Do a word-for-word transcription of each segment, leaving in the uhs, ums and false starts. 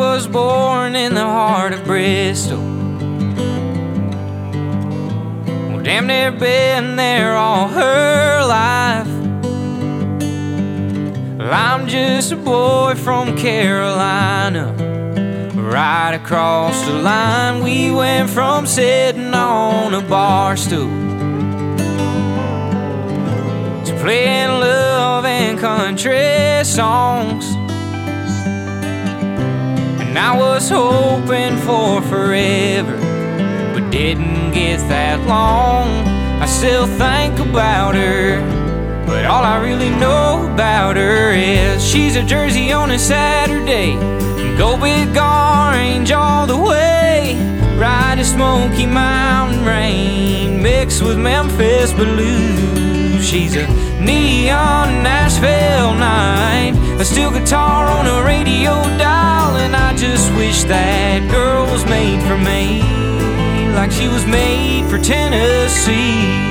was born in the heart of Bristol. Well, damn near been there all her life. Well, I'm just a boy from Carolina. Right across the line, we went from sitting on a bar stool to playing love and country songs. And I was hoping for forever, but didn't get that long. I still think about her, but all I really know about her is she's a Jersey on a Saturday. Go big orange all the way, ride a Smoky Mountain rain mixed with Memphis blues. She's a neon Nashville night, a steel guitar on a radio dial, and I just wish that girl was made for me, like she was made for Tennessee.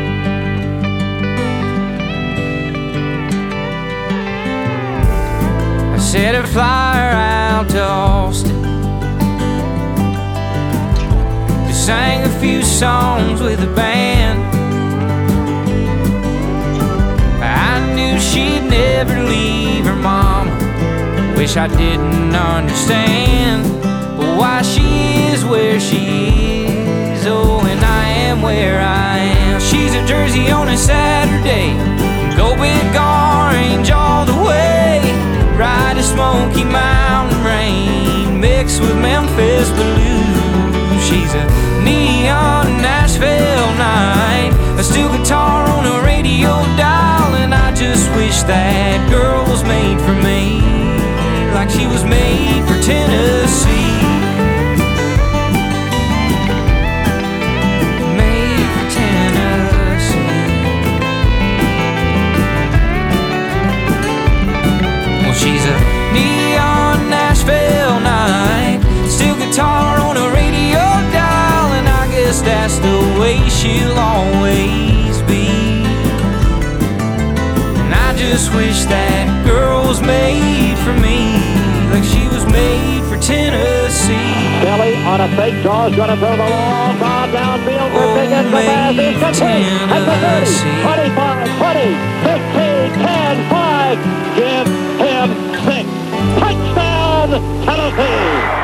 Set a flyer out to Austin to sing a few songs with the band. I knew she'd never leave her mama. Wish I didn't understand, but why she is where she is, oh, and I am where I am. She's a Jersey on a Saturday. Go big orange all the way, ride a Smoky Mountain rain mixed with Memphis blues. She's a neon Nashville night, a steel guitar on a radio dial, and I just wish that girl was made for me, like she was made for Tennessee. Made for Tennessee. Well, she's a neon Nashville night, steel guitar on a radio dial, and I guess that's the way she'll always be. And I just wish that girl was made for me, like she was made for Tennessee. Billy on a fake draw is going to throw the long ball downfield for Oh, big and the pass is complete. At the thirty, Tennessee. twenty-five, twenty, fifteen, ten, five. Give him six. Touchdown, Tennessee.